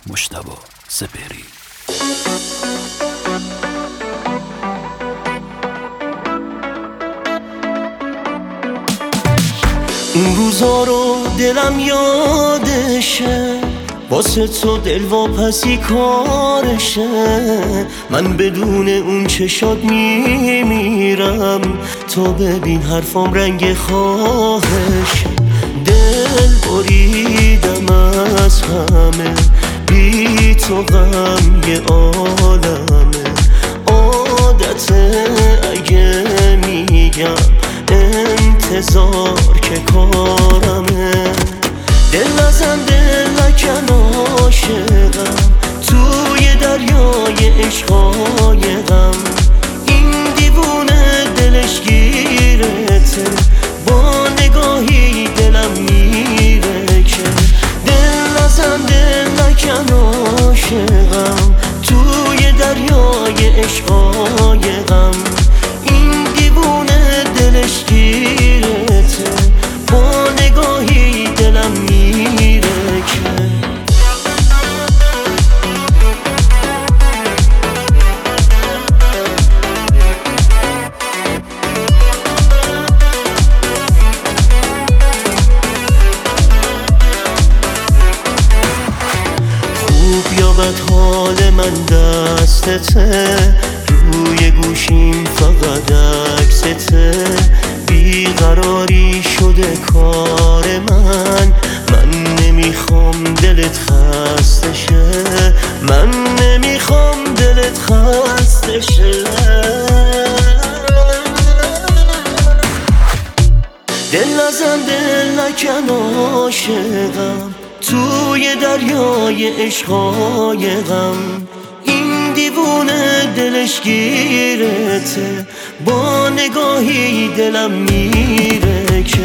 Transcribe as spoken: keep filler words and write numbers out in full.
مجتبی سپهری. اون روزا رو دلم یادشه، واسه تو دل واپسی کارشه. من بدون اون چشات میمیرم، تو ببین حرفام رنگ خواهش. دل بریدم از همه، بی تو غم یه عالمه. عادته اگه میگم انتظار که کارمه. دل نزن دل نکن عاشقم، توی دریای عشقای غم. این دیوونه دلش گیرته، با نگاهی دلم میره که. دل نزن دل نکن عاشقم، توی دریای عشقای غم. این دیوونه دلش گیرته، با نگاهی دلم میره که. خوب یا بد حال من دستته، روی گوشیم فقط عکسته. بیقراری شده کار من، من نمیخوام دلت خسته شه. من نمیخوام دلت خسته شه. دل نزن دل نکن عاشقم، توی دریای عشقای غم. این دیوونه دلش گیرته، با نگاهی دلم میره که.